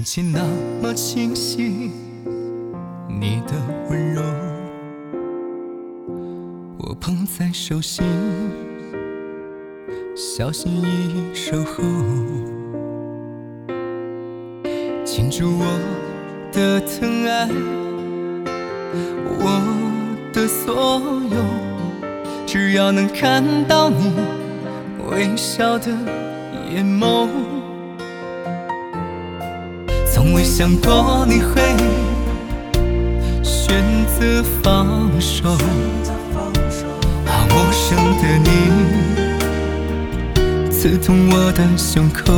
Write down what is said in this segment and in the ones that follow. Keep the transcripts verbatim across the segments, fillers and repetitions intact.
眼前那么清晰，你的温柔，我捧在手心，小心翼翼守候，倾注我的疼爱，我的所有，只要能看到你微笑的眼眸，从未想过你会选择放手，啊，陌生的你刺痛我的胸口，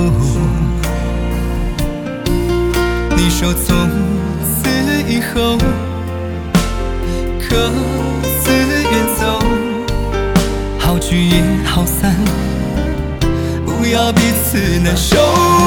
你说从此以后各自远走，好聚也好散，不要彼此难受，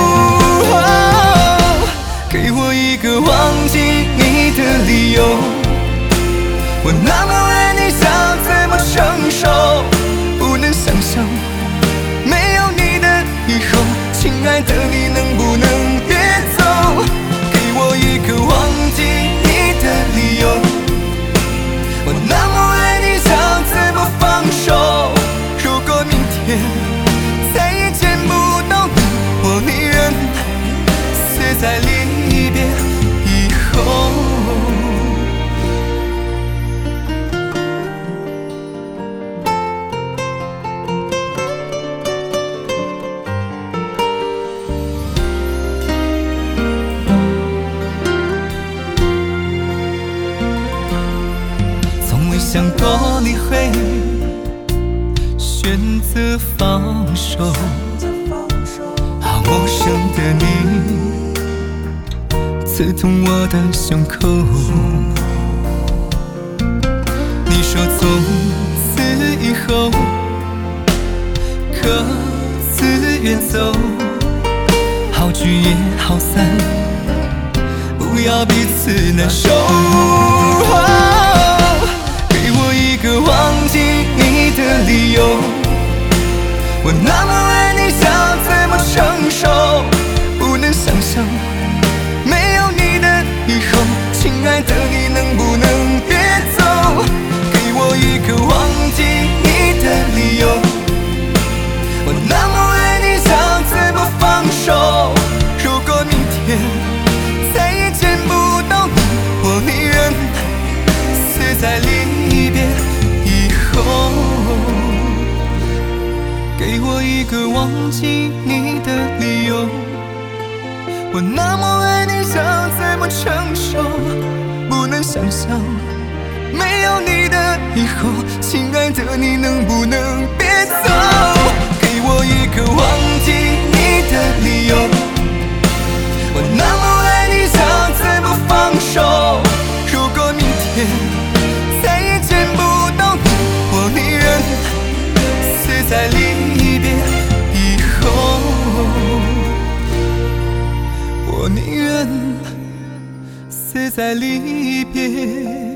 哦，给我一个忘记你的理由，我那么爱你想怎么承受，不能想象没有你的以后，亲爱的你能不能别走，给我一个忘记你的理由，我那么爱你想怎么放手，如果明天再也见不到你，我宁愿死在离别以后。从未想过你会选择放手，啊，陌生的你刺痛我的胸口，你说从此以后各自远走，好聚也好散，不要彼此难受，哦，给我一个忘记你的理由，我那么爱你想怎么承受，不能想象没有你的以后，亲爱的你能不能别走，给我一个忘记你的理由，我那么爱你想怎么放手，如果明天再也见不到你，我宁愿死在离别以后，给我一个忘记你的理由，我那么爱你想怎么承受，不能想象没有你的以后，亲爱的你能不能别走，给我一个忘记你的理由，我那么爱你想怎么放手，如果明天再也见不到你，我宁愿死在离别以后，我宁愿死在离别